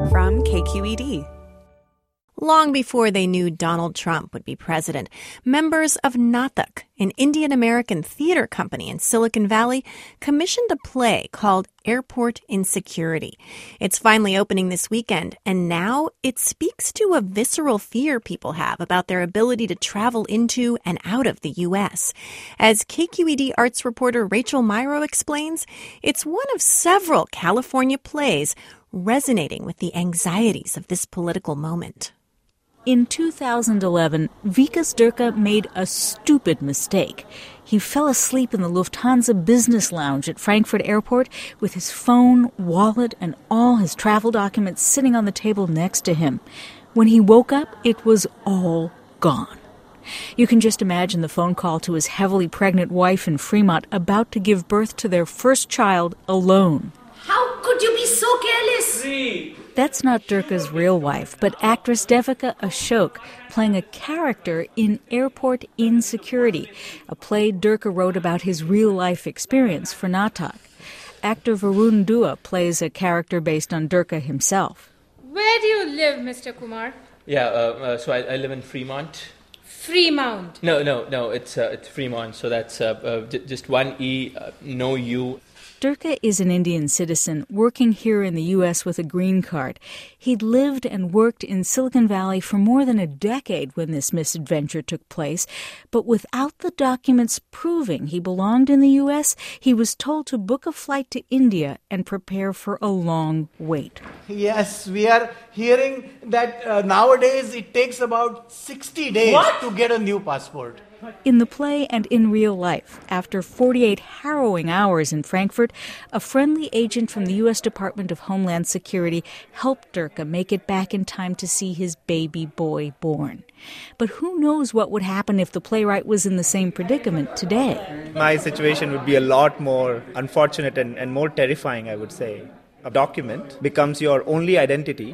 from KQED. Long before they knew Donald Trump would be president, members of Natak, an Indian-American theater company in Silicon Valley, commissioned a play called Airport Insecurity. It's finally opening this weekend, and now it speaks to a visceral fear people have about their ability to travel into and out of the U.S. As KQED arts reporter Rachel Myrow explains, it's one of several California plays resonating with the anxieties of this political moment. In 2011, Vikas Durka made a stupid mistake. He fell asleep in the Lufthansa business lounge at Frankfurt Airport with his phone, wallet, and all his travel documents sitting on the table next to him. When he woke up, it was all gone. You can just imagine the phone call to his heavily pregnant wife in Fremont about to give birth to their first child alone. How could you be so careless? That's not Durka's real wife, but actress Devika Ashok, playing a character in Airport Insecurity, a play Durka wrote about his real-life experience for Natak. Actor Varun Dua plays a character based on Durka himself. Where do you live, Mr. Kumar? So I live in Fremont. Fremont? No, it's Fremont, so that's just one E, no U. Durka is an Indian citizen working here in the U.S. with a green card. He'd lived and worked in Silicon Valley for more than a decade when this misadventure took place, but without the documents proving he belonged in the U.S., he was told to book a flight to India and prepare for a long wait. Yes, we are hearing that nowadays it takes about 60 days to get a new passport. In the play and in real life, after 48 harrowing hours in Frankfurt, a friendly agent from the U.S. Department of Homeland Security helped Durka make it back in time to see his baby boy born. But who knows what would happen if the playwright was in the same predicament today? My situation would be a lot more unfortunate and more terrifying, I would say. A document becomes your only identity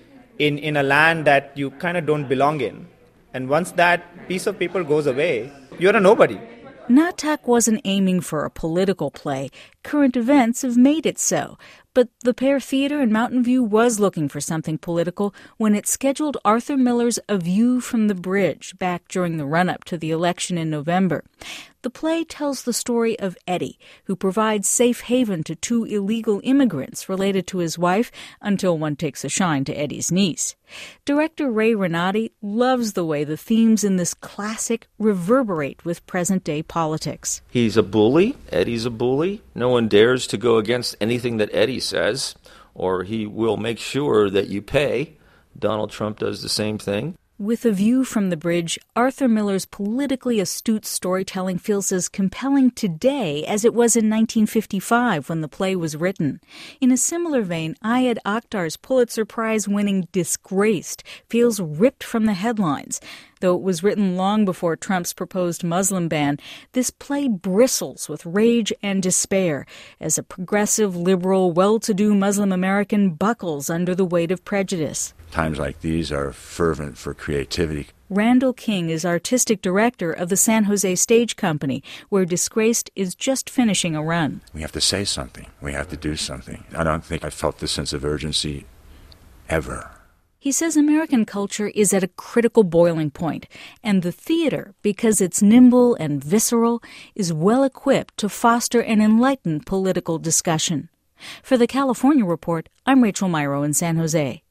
in a land that you kind of don't belong in. And once that piece of paper goes away, you're a nobody. Natak wasn't aiming for a political play. Current events have made it so. But the Pear Theater in Mountain View was looking for something political when it scheduled Arthur Miller's A View from the Bridge back during the run-up to the election in November. The play tells the story of Eddie, who provides safe haven to two illegal immigrants related to his wife until one takes a shine to Eddie's niece. Director Ray Renati loves the way the themes in this classic reverberate with present-day politics. He's a bully. Eddie's a bully. No one dares to go against anything that Eddie says, or he will make sure that you pay. Donald Trump does the same thing. With A View from the Bridge, Arthur Miller's politically astute storytelling feels as compelling today as it was in 1955 when the play was written. In a similar vein, Ayad Akhtar's Pulitzer Prize-winning Disgraced feels ripped from the headlines. Though it was written long before Trump's proposed Muslim ban, this play bristles with rage and despair as a progressive, liberal, well-to-do Muslim American buckles under the weight of prejudice. Times like these are fervent for creativity. Randall King is artistic director of the San Jose Stage Company, where Disgraced is just finishing a run. We have to say something. We have to do something. I don't think I felt this sense of urgency ever. He says American culture is at a critical boiling point, and the theater, because it's nimble and visceral, is well equipped to foster an enlightened political discussion. For the California Report, I'm Rachel Myrow in San Jose.